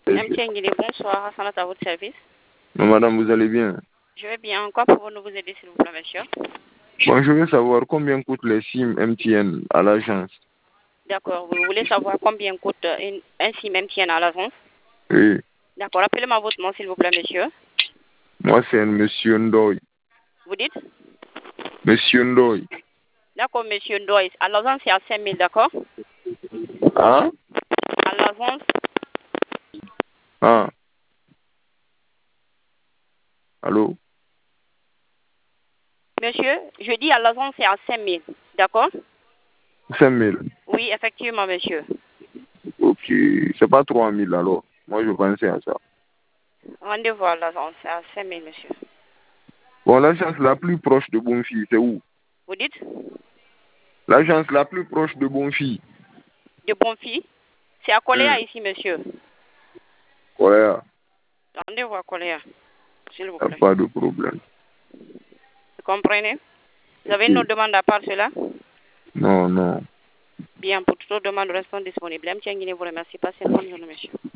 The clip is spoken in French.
Mtiengine, bonsoir, Hassanat à votre service. Non, madame, vous allez bien? Je vais bien. Quoi pouvons-nous vous aider, s'il vous plaît, monsieur? Bon, je veux savoir combien coûtent les SIM MTN à l'agence. D'accord. Vous voulez savoir combien coûte un SIM MTN à l'agence? Oui. D'accord. Rappelez-moi votre nom, s'il vous plaît, monsieur. Moi, c'est un monsieur Ndoy. Vous dites? Monsieur Ndoy. D'accord, monsieur Ndoy. À l'agence, c'est à 5 000, d'accord? Hein? À l'agence, Ah. Allô? monsieur, je dis à l'agence, c'est à 5 000, d'accord? 5 000. Oui, effectivement, monsieur. Ok. C'est pas 3 000 alors. Moi, je pensais à ça. Rendez-vous à l'agence, c'est à 5 000, monsieur. Bon, l'agence la plus proche de Bonfi, c'est où? Vous dites? L'agence la plus proche de Bonfi. De Bonfi? C'est à Coléa ici, monsieur. Ouais, Rendez-vous à Coléa, s'il vous y a plaît. pas de problème. Vous comprenez? Vous avez une Ok. autre demande à part cela? Non, non. Bien, pour toute autre demande, restons disponibles. Mtiengine vous remercie. Passez une bonne journée, monsieur.